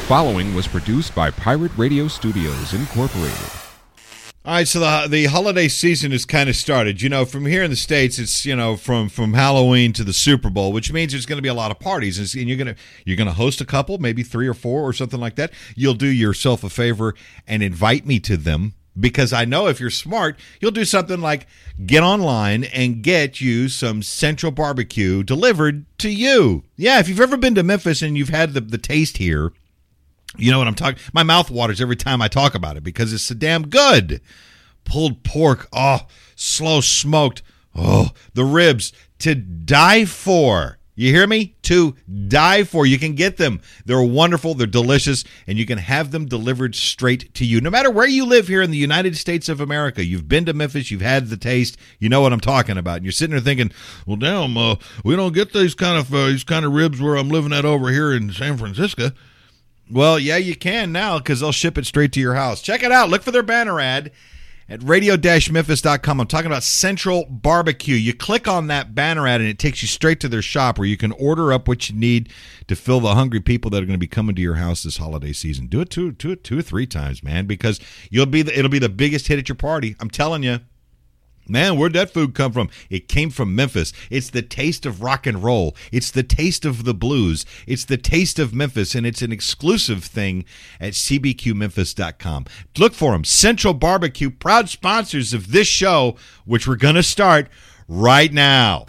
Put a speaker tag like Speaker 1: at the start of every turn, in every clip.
Speaker 1: following was produced by Pirate Radio Studios, Incorporated.
Speaker 2: All right, so the holiday season has kind of started. You know, from here in the States, it's, from Halloween to the Super Bowl, which means there's going to be a lot of parties. And you're gonna host a couple, maybe 3 or 4 or something like that. You'll do yourself a favor and invite me to them, because I know if you're smart, you'll do something like get online and get you some Central Barbecue delivered to you. Yeah, if you've ever been to Memphis and you've had the taste here, you know what I'm talking. My mouth waters every time I talk about it because it's so damn good. Pulled pork, slow smoked, the ribs to die for. You hear me? To die for. You can get them. They're wonderful. They're delicious, and you can have them delivered straight to you. No matter where you live here in the United States of America, you've been to Memphis, you've had the taste, you know what I'm talking about. And you're sitting there thinking, well, damn, we don't get these kind of ribs where I'm living at over here in San Francisco. Well, yeah, you can now because they'll ship it straight to your house. Check it out. Look for their banner ad at radio-memphis.com. I'm talking about Central Barbecue. You click on that banner ad, and it takes you straight to their shop where you can order up what you need to fill the hungry people that are going to be coming to your house this holiday season. Do it 2 or 3 times, man, because it'll be the biggest hit at your party. I'm telling you. Man, where'd that food come from? It came from Memphis. It's the taste of rock and roll. It's the taste of the blues. It's the taste of Memphis, and it's an exclusive thing at cbqmemphis.com. Look for them. Central Barbecue, proud sponsors of this show, which we're going to start right now.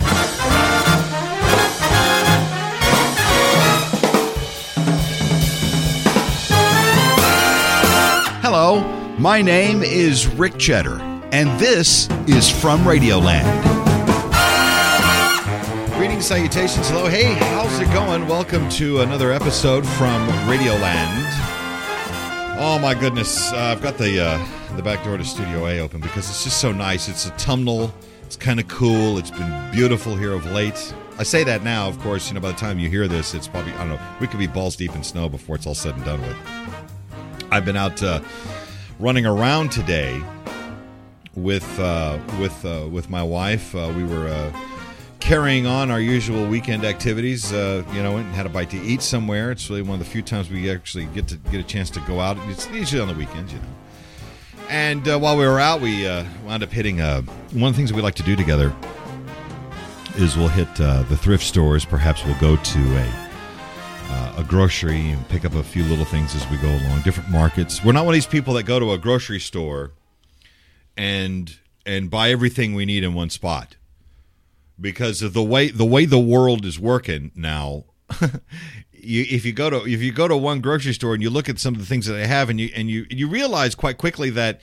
Speaker 3: Hello, my name is Rick Cheddar, and this is From Radioland.
Speaker 2: Greetings, salutations, hello. Hey, how's it going? Welcome to another episode from Radioland. Oh, my goodness. I've got the back door to Studio A open because it's just so nice. It's autumnal. It's kind of cool. It's been beautiful here of late. I say that now, of course. By the time you hear this, it's probably, I don't know, we could be balls deep in snow before it's all said and done with. I've been out running around today with my wife. We were carrying on our usual weekend activities. Went and had a bite to eat somewhere. It's really one of the few times we actually get a chance to go out. It's usually on the weekends, And while we were out, we wound up hitting one of the things that we like to do together is we'll hit the thrift stores. Perhaps we'll go to a grocery and pick up a few little things as we go along, different markets. We're not one of these people that go to a grocery store and buy everything we need in one spot, because of the way the world is working now. If you go to one grocery store and you look at some of the things that they have, and you realize quite quickly that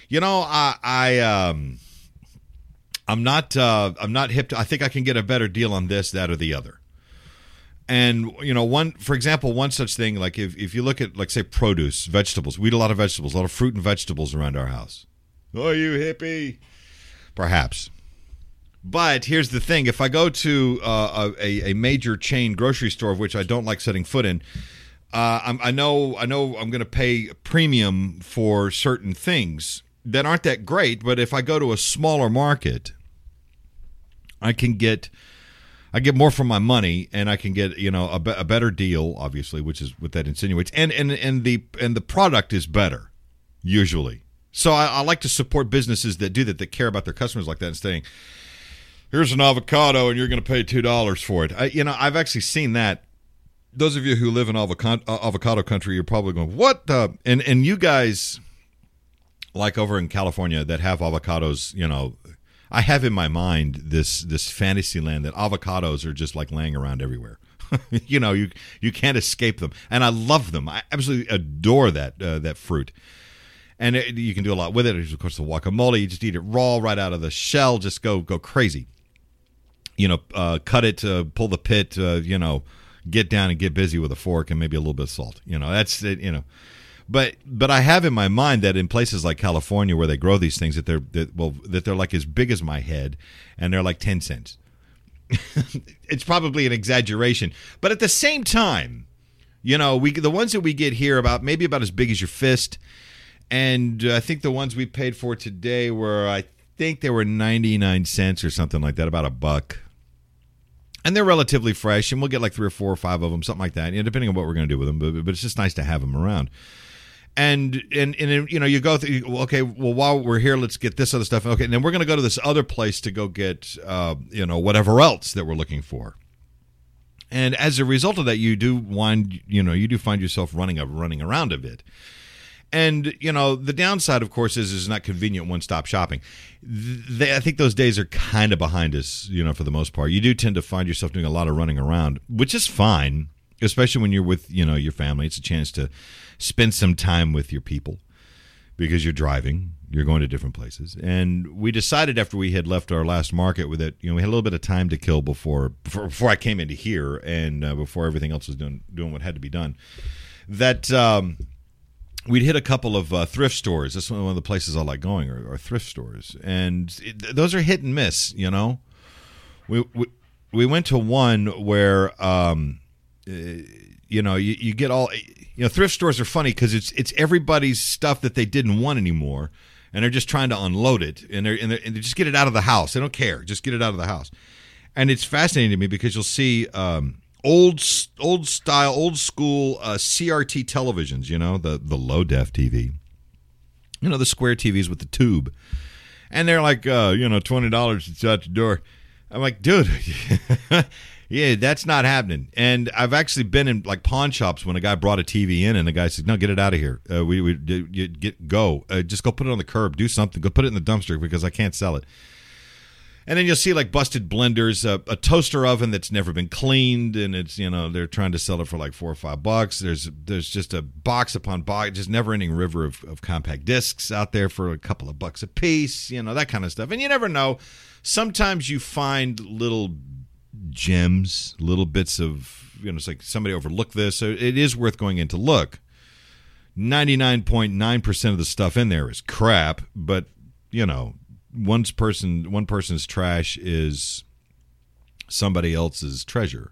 Speaker 2: I'm not hip to, I think I can get a better deal on this, that, or the other. And, for example, one such thing, like if you look at, like, say, produce, vegetables, we eat a lot of vegetables, a lot of fruit and vegetables around our house. Oh, you hippie. Perhaps. But here's the thing. If I go to a major chain grocery store, of which I don't like setting foot in, I know I'm going to pay a premium for certain things that aren't that great. But if I go to a smaller market, I get more for my money, and I can get a better deal, obviously, which is what that insinuates, and the product is better usually. So I like to support businesses that do that care about their customers like that, and saying, here's an avocado and you're going to pay $2 for it. I've actually seen that. Those of you who live in avocado country, you're probably going, what? And you guys, like over in California, that have avocados, I have in my mind this fantasy land that avocados are just like laying around everywhere. You can't escape them, and I love them. I absolutely adore that fruit, and you can do a lot with it. Of course, the guacamole, you just eat it raw right out of the shell. Just go crazy. Cut it, pull the pit. Get down and get busy with a fork and maybe a little bit of salt. That's it. But I have in my mind that in places like California where they grow these things that they're like as big as my head, and they're like 10 cents. It's probably an exaggeration, but at the same time, the ones that we get here about as big as your fist, and I think the ones we paid for today were, I think they were 99 cents or something like that, about $1. And they're relatively fresh, and we'll get like 3 or 4 or 5 of them, something like that, depending on what we're going to do with them. But it's just nice to have them around. And you go through, okay, well, while we're here, let's get this other stuff. Okay, and then we're going to go to this other place to go get, whatever else that we're looking for. And as a result of that, you do find yourself running around a bit. And, the downside, of course, is not convenient one-stop shopping. I think those days are kind of behind us, for the most part. You do tend to find yourself doing a lot of running around, which is fine, especially when you're with, your family. It's a chance to spend some time with your people because you're driving. You're going to different places. And we decided after we had left our last market with it, we had a little bit of time to kill before I came into here and before everything else was doing what had to be done, that we'd hit a couple of thrift stores. That's one of the places I like going, are thrift stores. And those are hit and miss, We went to one where, you get all, thrift stores are funny because it's everybody's stuff that they didn't want anymore. And they're just trying to unload it, and they just get it out of the house. They don't care, just get it out of the house. And it's fascinating to me because you'll see old school CRT televisions, the low def TV, the square TVs with the tube, and they're like $20. It's out the door. I'm like, dude. Yeah, that's not happening. And I've actually been in like pawn shops when a guy brought a TV in, and the guy said, "No, get it out of here. Just go put it on the curb. Do something. Go put it in the dumpster because I can't sell it." And then you'll see like busted blenders, a toaster oven that's never been cleaned, and it's they're trying to sell it for like $4 or $5. There's just a box upon box, just never-ending river of compact discs out there for a couple of bucks a piece, that kind of stuff. And you never know. Sometimes you find little gems, little bits of, it's like somebody overlooked this, so it is worth going in to look. 99.9% of the stuff in there is crap, but one person's trash is somebody else's treasure.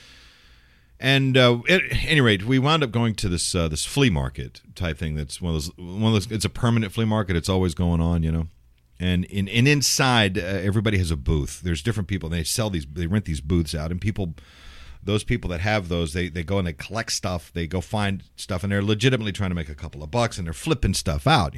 Speaker 2: And at any rate, we wound up going to this flea market type thing. That's one of those. It's a permanent flea market. It's always going on, And inside, everybody has a booth. There's different people. They rent these booths out, and those people that have those, they go and they collect stuff. They go find stuff, and they're legitimately trying to make a couple of bucks, and they're flipping stuff out,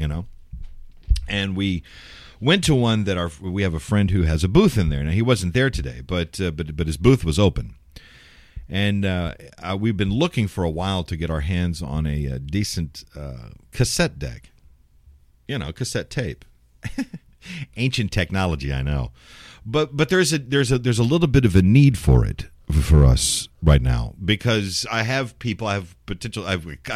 Speaker 2: And we went to one that we have a friend who has a booth in there. Now he wasn't there today, but his booth was open, and we've been looking for a while to get our hands on a decent cassette deck, cassette tape. Ancient technology, I know, but there's a little bit of a need for it for us right now because I have clients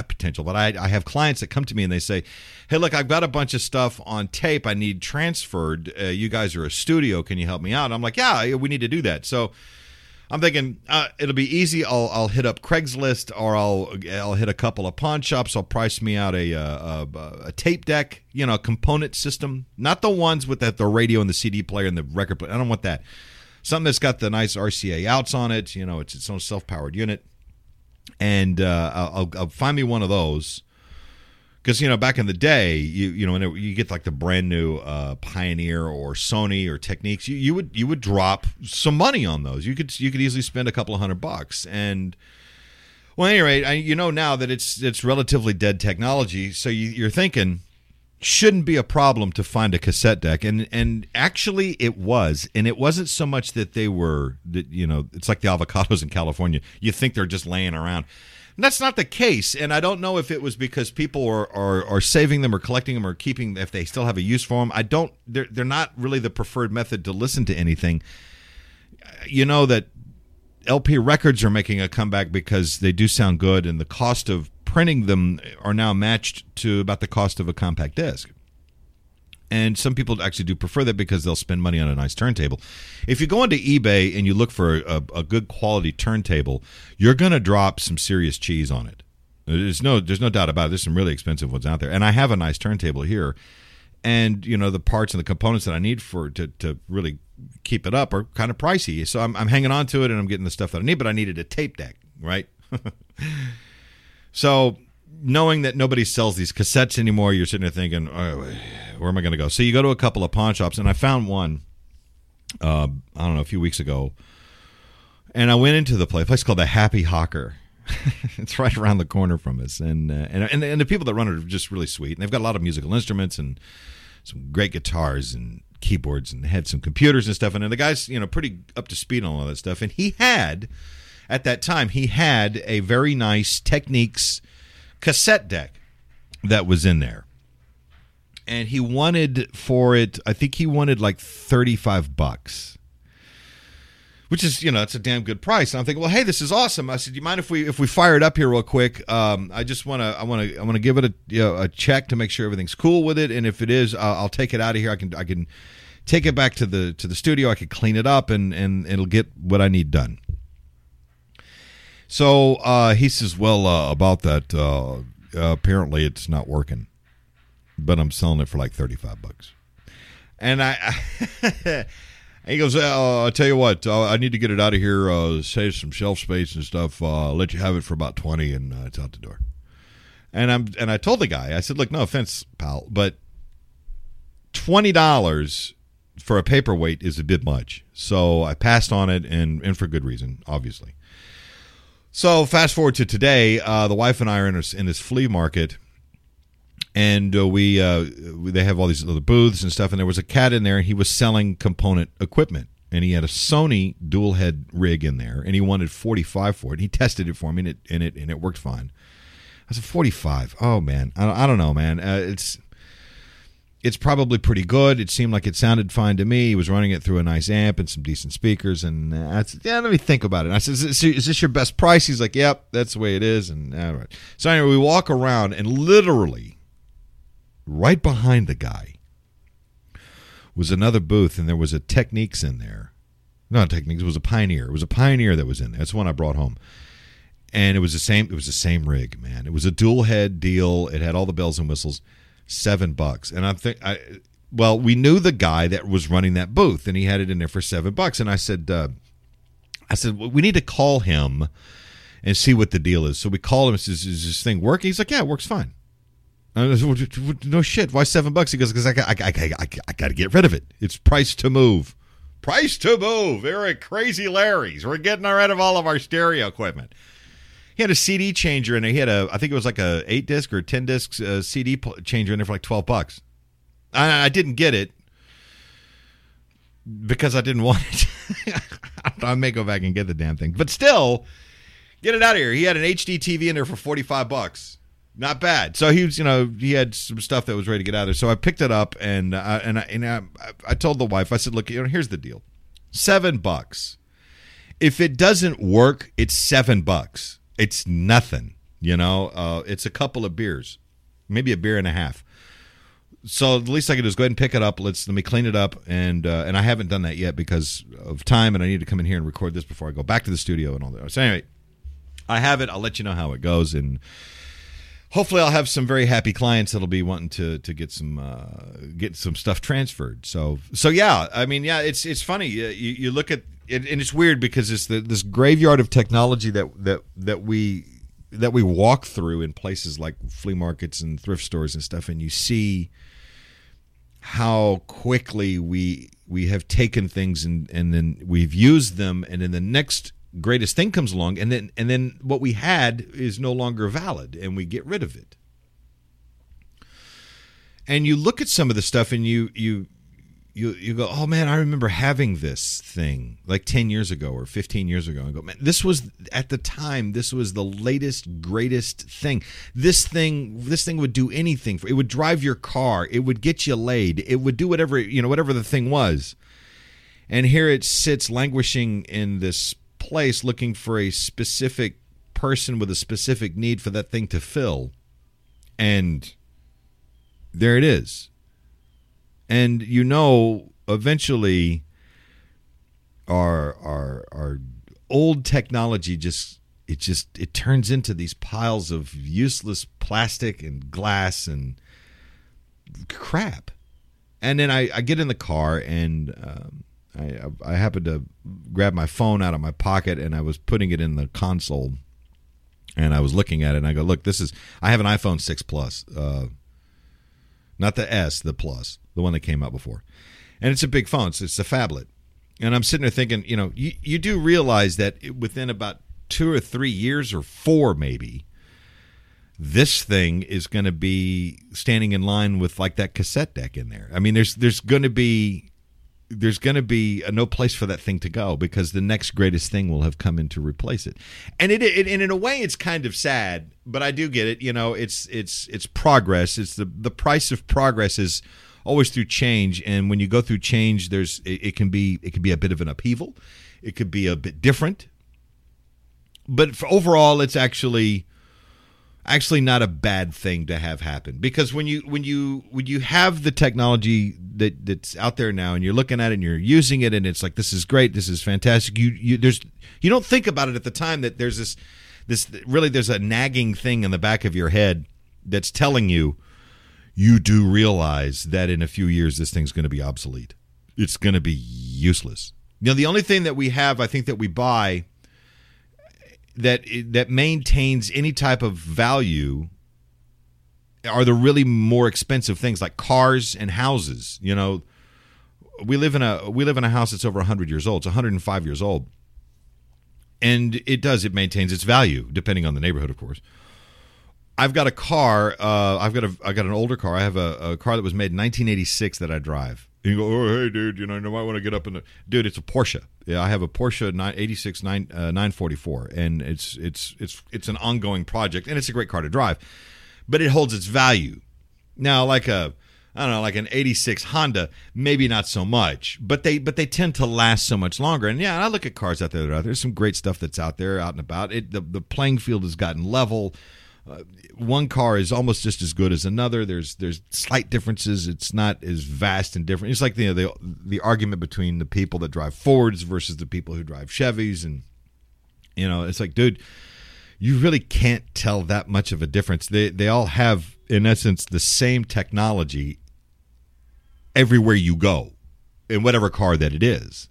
Speaker 2: that come to me and they say, "Hey, look, I've got a bunch of stuff on tape I need transferred. You guys are a studio, can you help me out?" I'm like, "Yeah, we need to do that." So I'm thinking it'll be easy. I'll hit up Craigslist, or I'll hit a couple of pawn shops. I'll price me out a tape deck, component system, not the ones with the radio and the CD player and the record player. I don't want that. Something that's got the nice RCA outs on it. It's its own self-powered unit, and I'll find me one of those. Because back in the day, you get like the brand new Pioneer or Sony or Technics, you would drop some money on those. You could easily spend a couple of $100. And well, at any rate, now that it's relatively dead technology, so you're thinking shouldn't be a problem to find a cassette deck, and actually it was, and it wasn't so much that they were it's like the avocados in California. You think they're just laying around. And that's not the case, and I don't know if it was because people are saving them or collecting them or keeping, if they still have a use for them. They're not really the preferred method to listen to anything. That LP records are making a comeback because they do sound good, and the cost of printing them are now matched to about the cost of a compact disc. And some people actually do prefer that because they'll spend money on a nice turntable. If you go onto eBay and you look for a good quality turntable, you're going to drop some serious cheese on it. There's no doubt about it. There's some really expensive ones out there. And I have a nice turntable here. And, the parts and the components that I need to really keep it up are kind of pricey. So I'm hanging on to it, and I'm getting the stuff that I need, but I needed a tape deck, right? So knowing that nobody sells these cassettes anymore, you're sitting there thinking, oh, where am I going to go? So you go to a couple of pawn shops, and I found one, I don't know, a few weeks ago, And I went into the place called the Happy Hawker. It's right around the corner from us, and the people that run it are just really sweet. And they've got a lot of musical instruments and some great guitars and keyboards, and they had some computers and stuff. And the guy's pretty up to speed on all that stuff. And he had, at that time, a very nice Technics cassette deck that was in there. And he wanted for it, I think he wanted like $35, which is, it's a damn good price. And I'm thinking, well, hey, this is awesome. I said, do you mind if we fire it up here real quick? I just want to give it a check to make sure everything's cool with it. And if it is, I'll take it out of here. I can take it back to the studio. I can clean it up and it'll get what I need done. So he says, well, about that, apparently it's not working, but I'm selling it for like $35. And he goes, I'll tell you what, I need to get it out of here, save some shelf space and stuff. I'll let you have it for about $20, and it's out the door. And I told the guy, I said, look, no offense, pal, but $20 for a paperweight is a bit much. So I passed on it, and for good reason, obviously. So fast forward to today, the wife and I are in this flea market, and they have all these other booths and stuff, and there was a cat in there, and he was selling component equipment, and he had a Sony dual head rig in there, and he wanted $45 for it. He tested it for me, and it worked fine. I said, $45. Oh man, I don't know, man. It's probably pretty good. It seemed like it sounded fine to me. He was running it through a nice amp and some decent speakers. And I said, yeah, let me think about it. And I said, is this your best price? He's like, yep, that's the way it is. And all right. So anyway, we walk around, and literally right behind the guy was another booth, and there was a Technics in there. Not Technics, it was a Pioneer. It was a Pioneer that was in there. That's the one I brought home. And it was the same rig, man. It was a dual head deal. It had all the bells and whistles. $7. And we knew the guy that was running that booth, and he had it in there for $7. And I said, we need to call him and see what the deal is. So we called him and says, is this thing working? He's like, yeah, it works fine. And I said, well, no shit. Why $7? He goes, because I got to get rid of it. It's price to move. Price to move. They're at Crazy Larry's. We're getting rid of all of our stereo equipment. He had a CD changer in there. He had I think it was like a 8-disc or 10-disc CD changer in there for like $12. I didn't get it because I didn't want it. I may go back and get the damn thing, but still, get it out of here. He had an HD TV in there for $45. Not bad. So he had some stuff that was ready to get out of there. So I picked it up, and I told the wife, I said, look, here's the deal, $7. If it doesn't work, it's $7. It's nothing, it's a couple of beers, maybe a beer and a half. So the least I could do is go ahead and pick it up. Let me clean it up, and I haven't done that yet because of time, and I need to come in here and record this before I go back to the studio and all that. So anyway, I have it. I'll let you know how it goes, and hopefully I'll have some very happy clients that'll be wanting to get some stuff transferred. So yeah, I mean, yeah, it's funny. You look at. And it's weird because it's this graveyard of technology that we walk through in places like flea markets and thrift stores and stuff, and you see how quickly we have taken things and then we've used them, and then the next greatest thing comes along, and then what we had is no longer valid, and we get rid of it. And you look at some of the stuff, and you go, oh man, I remember having this thing like 10 years ago or 15 years ago. I go, man, this was at the time, this was the latest, greatest thing. This thing would do anything. It would drive your car. It would get you laid. It would do whatever the thing was. And here it sits languishing in this place looking for a specific person with a specific need for that thing to fill. And there it is. And eventually our old technology it turns into these piles of useless plastic and glass and crap. And then I get in the car, and I happened to grab my phone out of my pocket, and I was putting it in the console, and I was looking at it, and I go, look, I have an iPhone 6 Plus, not the S, the Plus, the one that came out before. And it's a big phone. It's a phablet. And I'm sitting there thinking, you do realize that within about 2 or 3 years or 4 maybe, this thing is going to be standing in line with like that cassette deck in there. I mean, there's going to be no place for that thing to go because the next greatest thing will have come in to replace it. And and in a way, it's kind of sad, but I do get it. It's progress. It's the price of progress is always through change, and when you go through change, it can be a bit of an upheaval. It could be a bit different, but overall, it's actually not a bad thing to have happen, because when you have the technology that's out there now and you're looking at it and you're using it and it's like, this is great, this is fantastic, you don't think about it at the time that there's there's a nagging thing in the back of your head that's telling you do realize that in a few years this thing's going to be obsolete. It's going to be useless. The only thing that we have, I think, that we buy that maintains any type of value are the really more expensive things like cars and houses. We live in a house that's over 100 years old. It's 105 years old, and it maintains its value depending on the neighborhood, of course. I've got a car. I've got an older car. I have a car that was made in 1986 that I drive. And you go, oh, hey, dude, you might want to get up in the... Dude, it's a Porsche. Yeah, I have a Porsche 86 944, and it's an ongoing project, and it's a great car to drive. But it holds its value. Now, like an 86 Honda, maybe not so much, but they tend to last so much longer. And yeah, I look at cars out there that are out there. There's some great stuff that's out there, out and about. The playing field has gotten level. One car is almost just as good as another. There's slight differences. It's not as vast and different. It's like the argument between the people that drive Fords versus the people who drive Chevys, and it's like, dude, you really can't tell that much of a difference. They all have, in essence, the same technology everywhere you go, in whatever car that it is.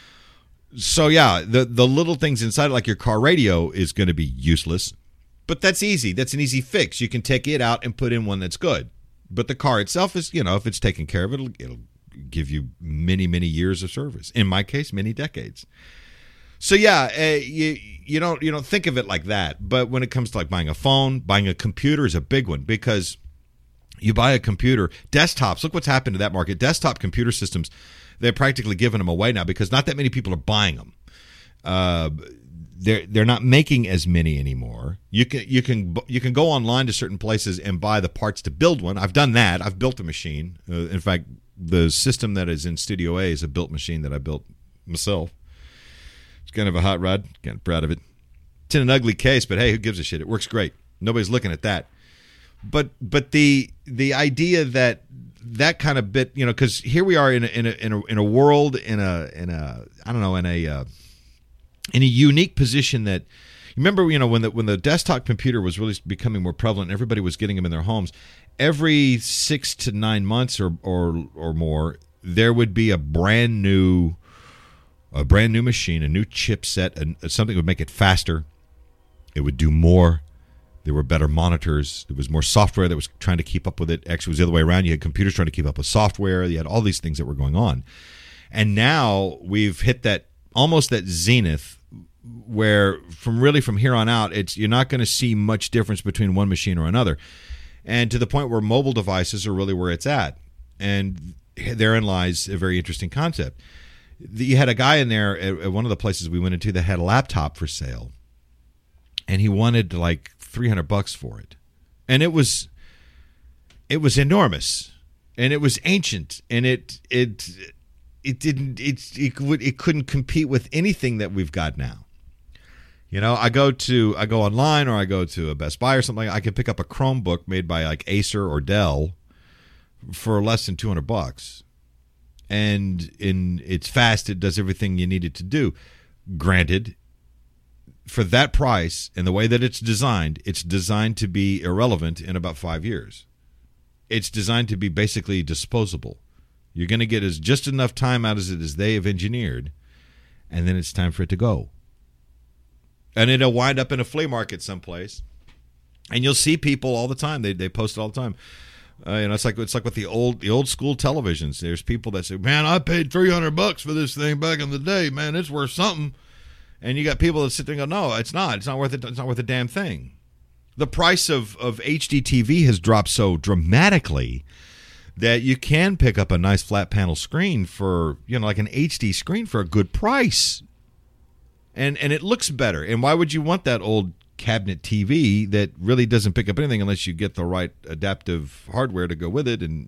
Speaker 2: So yeah, the little things inside, like your car radio, is going to be useless. But that's easy. That's an easy fix. You can take it out and put in one that's good. But the car itself is, if it's taken care of, it'll give you many, many years of service. In my case, many decades. So yeah, you don't think of it like that. But when it comes to like buying a phone, buying a computer is a big one, because you buy a computer, desktops. Look what's happened to that market. Desktop computer systems, they're practically giving them away now because not that many people are buying them. They're not making as many anymore. You can go online to certain places and buy the parts to build one. I've done that. I've built a machine. In fact, the system that is in Studio A is a built machine that I built myself. It's kind of a hot rod. Kind of proud of it. It's in an ugly case, but hey, who gives a shit? It works great. Nobody's looking at that. But the idea that kind of bit, because here we are in a world in a unique position that, remember, when the desktop computer was really becoming more prevalent, everybody was getting them in their homes. Every 6 to 9 months or more, there would be a brand new machine, a new chipset, and something would make it faster. It would do more. There were better monitors. There was more software that was trying to keep up with it. Actually, it was the other way around. You had computers trying to keep up with software. You had all these things that were going on. And now we've hit that zenith where from here on out, you're not going to see much difference between one machine or another. And to the point where mobile devices are really where it's at. And therein lies a very interesting concept. You had a guy in there at one of the places we went into that had a laptop for sale, and he wanted like $300 for it. And it was enormous, and it was ancient, and it couldn't compete with anything that we've got now. I go online, or I go to a Best Buy or something. I can pick up a Chromebook made by like Acer or Dell for less than $200, and it's fast. It does everything you need it to do. Granted, for that price and the way that it's designed to be irrelevant in about 5 years. It's designed to be basically disposable. You're going to get just enough time out as they have engineered, and then it's time for it to go. And it'll wind up in a flea market someplace, and you'll see people all the time. They post it all the time. It's like with the old school televisions. There's people that say, "Man, I paid $300 for this thing back in the day. Man, it's worth something." And you got people that sit there and go, "No, it's not. It's not worth it. It's not worth a damn thing." The price of HD TV has dropped so dramatically that you can pick up a nice flat panel screen for, like an HD screen for a good price. And it looks better. And why would you want that old cabinet TV that really doesn't pick up anything unless you get the right adaptive hardware to go with it? And,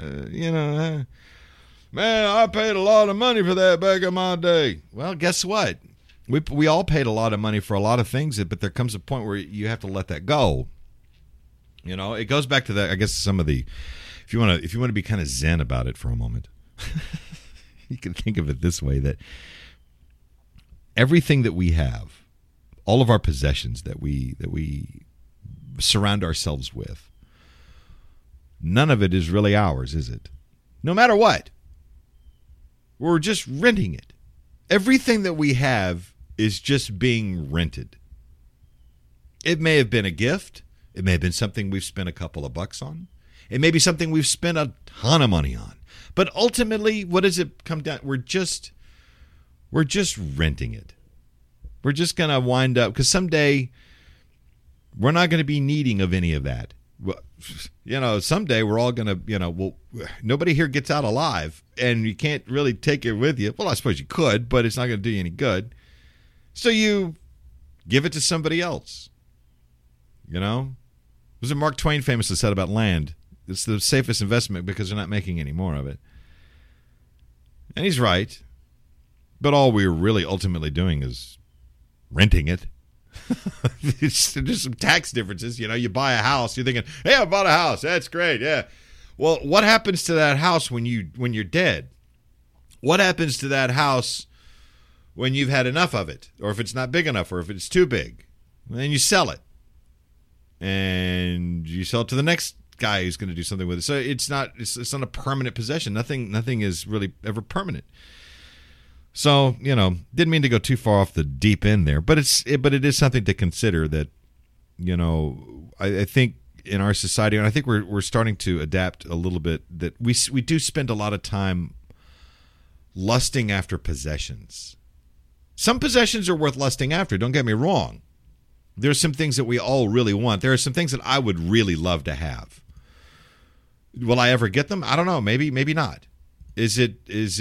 Speaker 2: man, I paid a lot of money for that back in my day. Well, guess what? We all paid a lot of money for a lot of things, but there comes a point where you have to let that go. It goes back to that. I guess some of the, if you want to be kind of zen about it for a moment, you can think of it this way: that everything that we have, all of our possessions that we surround ourselves with, none of it is really ours, is it? No matter what, we're just renting it. Everything that we have is just being rented. It may have been a gift. It may have been something we've spent a couple of bucks on. It may be something we've spent a ton of money on. But ultimately, what does it come down? We're just renting it. We're just going to wind up, because someday we're not going to be needing of any of that. Someday we're all going to, nobody here gets out alive, and you can't really take it with you. Well, I suppose you could, but it's not going to do you any good. So you give it to somebody else. Was it Mark Twain famously said about land? It's the safest investment because they're not making any more of it. And he's right. But all we're really ultimately doing is renting it. There's some tax differences. You buy a house, you're thinking, hey, I bought a house. That's great. Yeah. Well, what happens to that house when you're dead? What happens to that house when you've had enough of it, or if it's not big enough, or if it's too big? Then you sell it. And you sell it to the next guy who's going to do something with it. So it's not a permanent possession. Nothing is really ever permanent. So, didn't mean to go too far off the deep end there, but it is something to consider that, I think in our society, and I think we're starting to adapt a little bit, that we do spend a lot of time lusting after possessions. Some possessions are worth lusting after, don't get me wrong. There's some things that we all really want. There are some things that I would really love to have. Will I ever get them? I don't know. Maybe not. Is it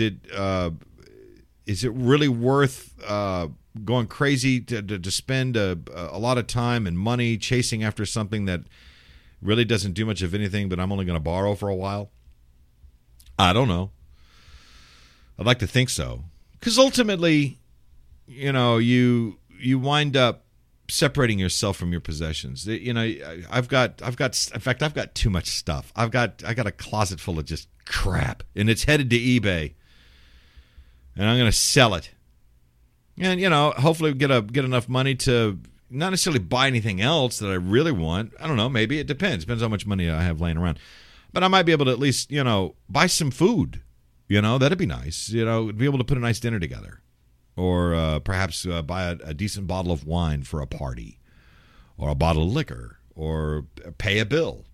Speaker 2: really worth going crazy to spend a lot of time and money chasing after something that really doesn't do much of anything, but I'm only going to borrow for a while? I don't know. I'd like to think so. Because ultimately, you wind up separating yourself from your possessions. I've got too much stuff. I got a closet full of just crap, and it's headed to eBay. And I'm going to sell it. And, hopefully get enough money to not necessarily buy anything else that I really want. I don't know. Maybe it depends. Depends how much money I have laying around. But I might be able to at least, buy some food. That'd be nice. Be able to put a nice dinner together. Or perhaps buy a decent bottle of wine for a party. Or a bottle of liquor. Or pay a bill.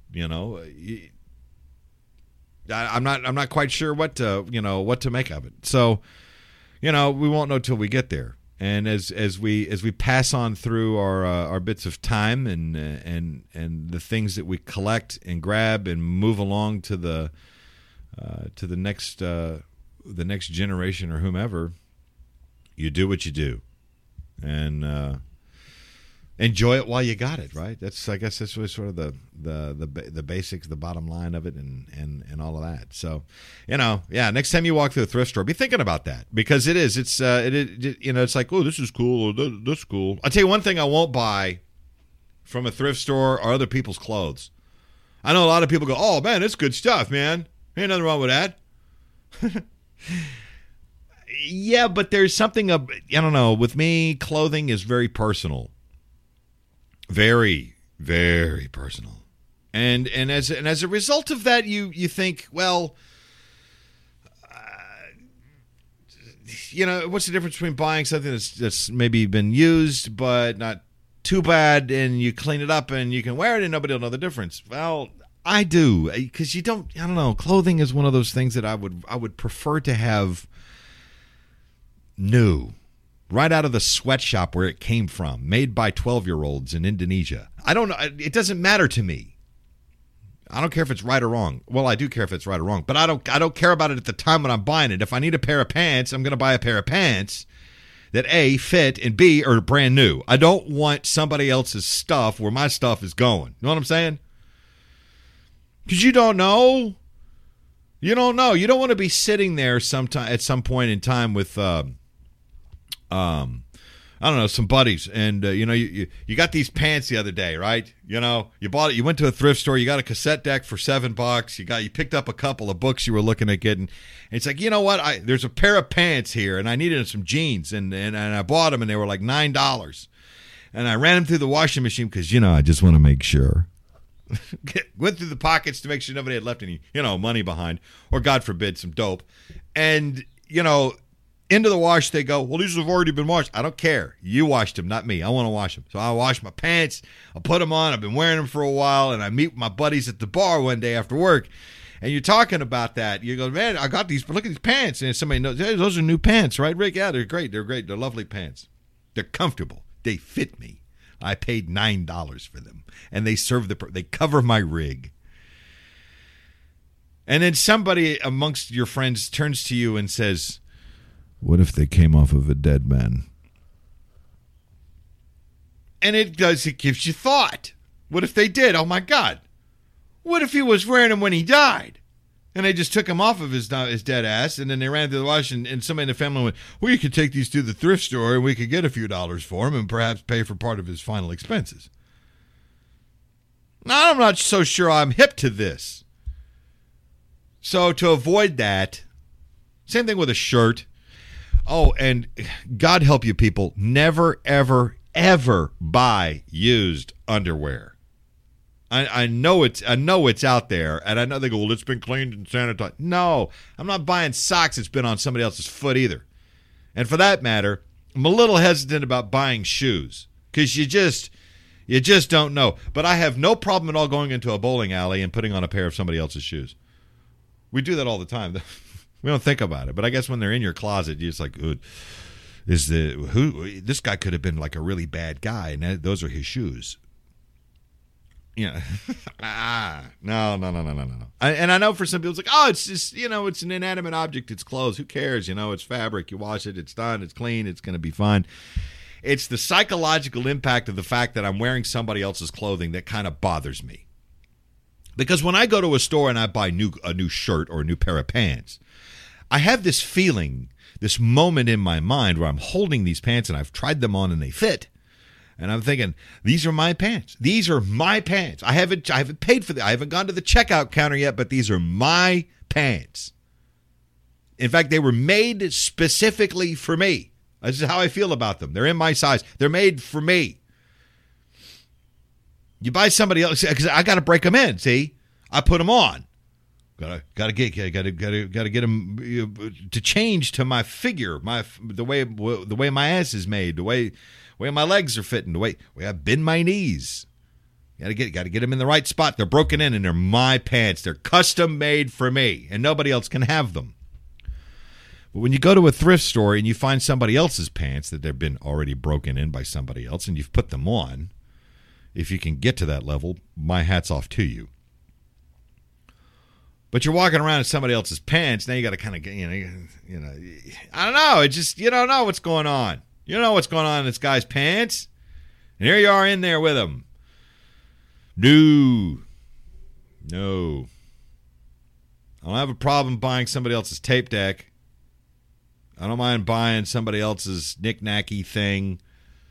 Speaker 2: I'm not quite sure what to make of it. So, we won't know till we get there. And as we pass on through our bits of time and the things that we collect and grab and move along to the next generation or whomever, you do what you do, and enjoy it while you got it. Right? I guess that's really sort of the basics, the bottom line of it, and all of that. So, next time you walk through a thrift store, be thinking about that, because it's like, oh, this is cool, or that's cool. I'll tell you one thing I won't buy from a thrift store are other people's clothes. I know a lot of people go, oh man, it's good stuff, man. Ain't nothing wrong with that. Yeah, but there's something I don't know. With me, clothing is very personal. Very, very personal. And as a result of that, you think, well, what's the difference between buying something that's maybe been used but not too bad, and you clean it up and you can wear it and nobody will know the difference? Well, I do, because I don't know. Clothing is one of those things that I would prefer to have new, right out of the sweatshop where it came from, made by 12-year-olds in Indonesia. I don't know. It doesn't matter to me. I don't care if it's right or wrong. Well, I do care if it's right or wrong, but I don't care about it at the time when I'm buying it. If I need a pair of pants, I'm going to buy a pair of pants that A, fit, and B, are brand new. I don't want somebody else's stuff where my stuff is going. You know what I'm saying? Because you don't know. You don't know. You don't want to be sitting there at some point in time with, I don't know, some buddies, and you got these pants the other day, right? You bought it. You went to a thrift store. You got a cassette deck for $7. You picked up a couple of books you were looking at getting. And it's like, you know what? There's a pair of pants here, and I needed some jeans, and I bought them, and they were like $9. And I ran them through the washing machine because I just want to make sure. Went through the pockets to make sure nobody had left any money behind, or God forbid some dope, and into the wash they go. Well, these have already been washed. I don't care. You washed them, not me. I want to wash them. So I wash my pants. I put them on. I've been wearing them for a while, and I meet with my buddies at the bar one day after work, and you're talking about that. You go, man, I got these, but look at these pants. And somebody knows, hey, those are new pants, right, Rick? Yeah, they're great. They're great. They're lovely pants. They're comfortable. They fit me. I paid $9 for them, and they they cover my rig. And then somebody amongst your friends turns to you and says, what if they came off of a dead man? And it gives you thought. What if they did? Oh, my God. What if he was wearing them when he died? And they just took him off of his dead ass, and then they ran through the wash, and somebody in the family went, well, you could take these to the thrift store, and we could get a few dollars for him and perhaps pay for part of his final expenses. Now, I'm not so sure I'm hip to this. So to avoid that, same thing with a shirt. Oh, and God help you people, never, ever, ever buy used underwear. I know it's out there, and I know they go, well, it's been cleaned and sanitized. No, I'm not buying socks that's been on somebody else's foot either. And for that matter, I'm a little hesitant about buying shoes because you just don't know. But I have no problem at all going into a bowling alley and putting on a pair of somebody else's shoes. We do that all the time. We don't think about it, but I guess when they're in your closet, you're just like, this guy could have been like a really bad guy, and those are his shoes. No. And I know for some people it's like, oh, it's just, it's an inanimate object. It's clothes. Who cares? It's fabric. You wash it. It's done. It's clean. It's going to be fine. It's the psychological impact of the fact that I'm wearing somebody else's clothing that kind of bothers me. Because when I go to a store and I buy a new shirt or a new pair of pants, I have this feeling, this moment in my mind where I'm holding these pants and I've tried them on and they fit. And I'm thinking, these are my pants. These are my pants. I haven't paid for them. I haven't gone to the checkout counter yet, but these are my pants. In fact, they were made specifically for me. This is how I feel about them. They're in my size. They're made for me. You buy somebody else, because I got to break them in. See, I put them on. Got to get them to change to my figure, the way my ass is made, the way my legs are fitting, the way I bend my knees. Got to get them in the right spot. They're broken in, and they're my pants. They're custom made for me, and nobody else can have them. But when you go to a thrift store and you find somebody else's pants that they've been already broken in by somebody else, and you've put them on, if you can get to that level, my hat's off to you. But you're walking around in somebody else's pants. Now you got to kind of, I don't know. It just, you don't know what's going on. You don't know what's going on in this guy's pants. And here you are in there with him. No. I don't have a problem buying somebody else's tape deck. I don't mind buying somebody else's knick-knacky thing.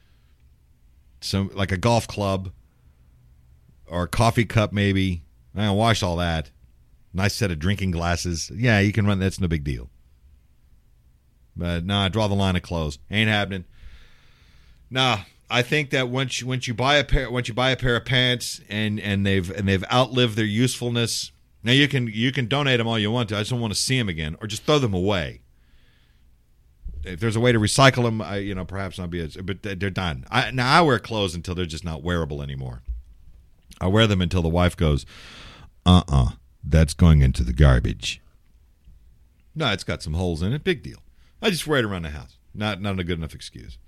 Speaker 2: Like a golf club or a coffee cup maybe. I don't wash all that. Nice set of drinking glasses. Yeah, you can run. That's no big deal. But no, I draw the line of clothes. Ain't happening. No, I think that once you buy a pair of pants and they've outlived their usefulness. Now you can donate them all you want to. I just don't want to see them again, or just throw them away. If there's a way to recycle them, perhaps not be as. But they're done. I wear clothes until they're just not wearable anymore. I wear them until the wife goes, That's going into the garbage. No, it's got some holes in it. Big deal. I just wear it around the house. Not a good enough excuse.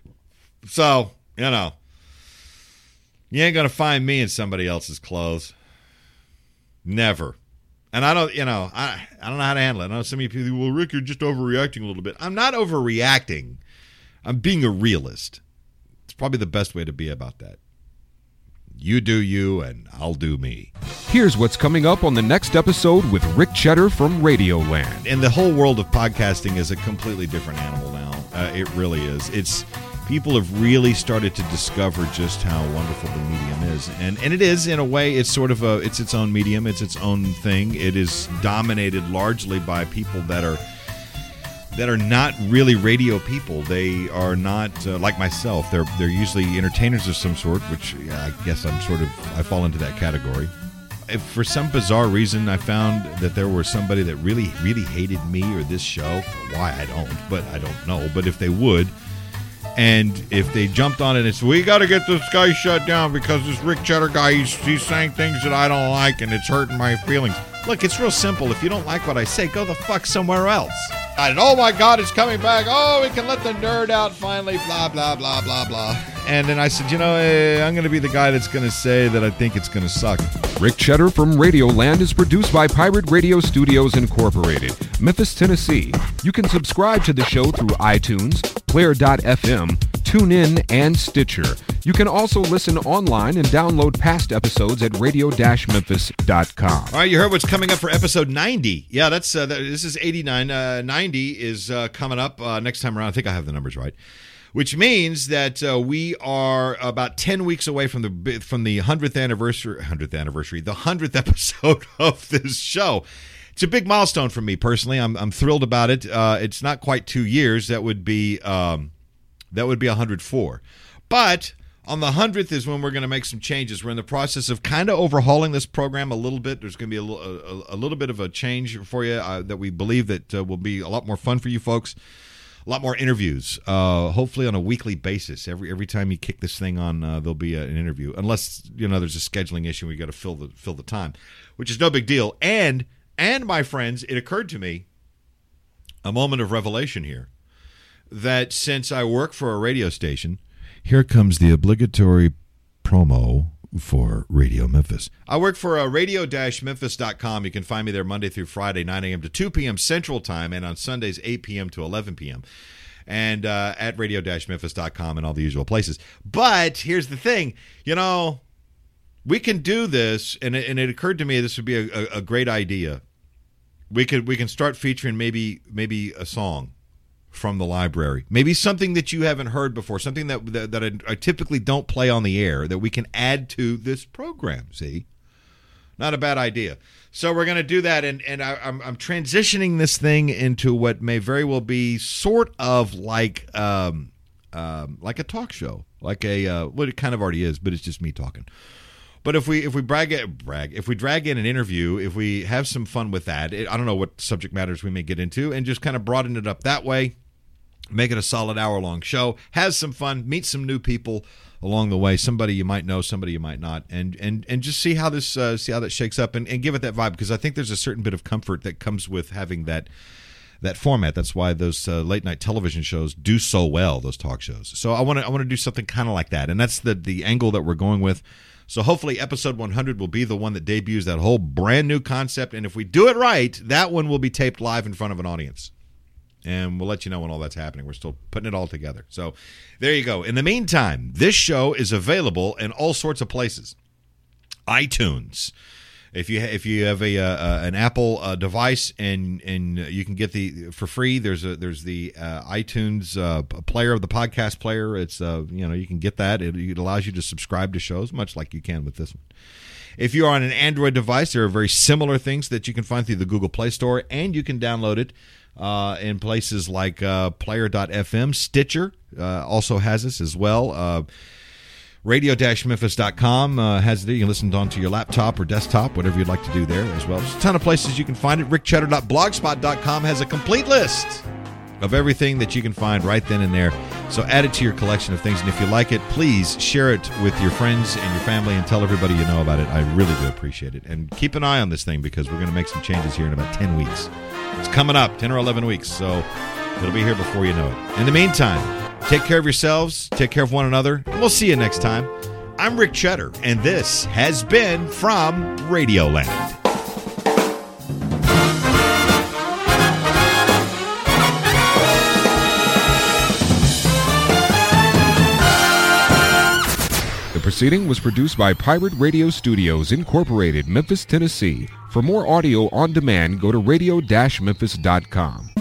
Speaker 2: So, you ain't going to find me in somebody else's clothes. Never. And I don't know how to handle it. I know some of you people, well, Rick, you're just overreacting a little bit. I'm not overreacting. I'm being a realist. It's probably the best way to be about that. You do you, and I'll do me.
Speaker 1: Here's what's coming up on the next episode with Rick Cheddar from Radioland.
Speaker 2: And the whole world of podcasting is a completely different animal now. It really is. People have really started to discover just how wonderful the medium is. And it is, in a way, it's sort of it's its own medium. It's its own thing. It is dominated largely by people that are not really radio people. They are not like myself. They're usually entertainers of some sort, which I guess I fall into that category. If for some bizarre reason I found that there was somebody that really, really hated me or this show, why I don't know. But if they would, and if they jumped on it and said, we got to get this guy shut down because this Rick Cheddar guy, he's saying things that I don't like and it's hurting my feelings. Look, it's real simple. If you don't like what I say, go the fuck somewhere else. Oh my God, it's coming back. Oh, we can let the nerd out finally, blah, blah, blah, blah, blah. And then I said, I'm going to be the guy that's going to say that I think it's going to suck.
Speaker 1: Rick Cheddar from Radioland is produced by Pirate Radio Studios Incorporated, Memphis, Tennessee. You can subscribe to the show through iTunes, Player.fm, TuneIn, and Stitcher. You can also listen online and download past episodes at radio-memphis.com.
Speaker 2: All right, you heard what's coming up for episode 90. Yeah, this is 89. 90 is coming up next time around. I think I have the numbers right. Which means that we are about 10 weeks away from the 100th anniversary, the 100th episode of this show. It's a big milestone for me personally. I'm thrilled about it. It's not quite 2 years. That would be 104. But on the 100th is when we're going to make some changes. We're in the process of kind of overhauling this program a little bit. There's going to be a little bit of a change for you that we believe that will be a lot more fun for you folks. A lot more interviews, hopefully on a weekly basis. Every time you kick this thing on, there'll be an interview. Unless there's a scheduling issue, we got to fill the time, which is no big deal. And my friends, it occurred to me, a moment of revelation here, that since I work for a radio station, here comes the obligatory promo for Radio Memphis. I work for radio-memphis.com. You can find me there Monday through Friday, 9 a.m. to 2 p.m. Central Time, and on Sundays, 8 p.m. to 11 p.m. And at radio-memphis.com and all the usual places. But here's the thing, we can do this, and it occurred to me this would be a great idea. We can start featuring maybe a song from the library, maybe something that you haven't heard before, something that I typically don't play on the air that we can add to this program. See, not a bad idea. So we're going to do that, and I'm transitioning this thing into what may very well be sort of like a talk show, like what it kind of already is, but it's just me talking. But if we drag in an interview, if we have some fun with that, I don't know what subject matters we may get into, and just kind of broaden it up that way, make it a solid hour-long show, have some fun, meet some new people along the way, somebody you might know, somebody you might not, and just see how that shakes up, and give it that vibe, because I think there's a certain bit of comfort that comes with having that format. That's why those late night television shows do so well, those talk shows. So I want to do something kind of like that, and that's the angle that we're going with. So hopefully episode 100 will be the one that debuts that whole brand new concept. And if we do it right, that one will be taped live in front of an audience. And we'll let you know when all that's happening. We're still putting it all together. So there you go. In the meantime, this show is available in all sorts of places. iTunes. If you have an Apple device and you can get for free, there's the iTunes player, the podcast player. It's you can get that. It allows you to subscribe to shows, much like you can with this one. If you're on an Android device, there are very similar things that you can find through the Google Play Store, and you can download it in places like Player.fm. Stitcher also has this as well. Radio-Memphis.com has it. You can listen onto your laptop or desktop, whatever you'd like to do there as well. There's a ton of places you can find it. RickCheddar.blogspot.com has a complete list of everything that you can find right then and there. So add it to your collection of things, and if you like it, please share it with your friends and your family and tell everybody you know about it. I really do appreciate it. And keep an eye on this thing because we're going to make some changes here in about 10 weeks. It's coming up, 10 or 11 weeks, so it'll be here before you know it. In the meantime, take care of yourselves, take care of one another, and we'll see you next time. I'm Rick Cheddar, and this has been From Radioland.
Speaker 1: The proceeding was produced by Pirate Radio Studios, Incorporated, Memphis, Tennessee. For more audio on demand, go to radio-memphis.com.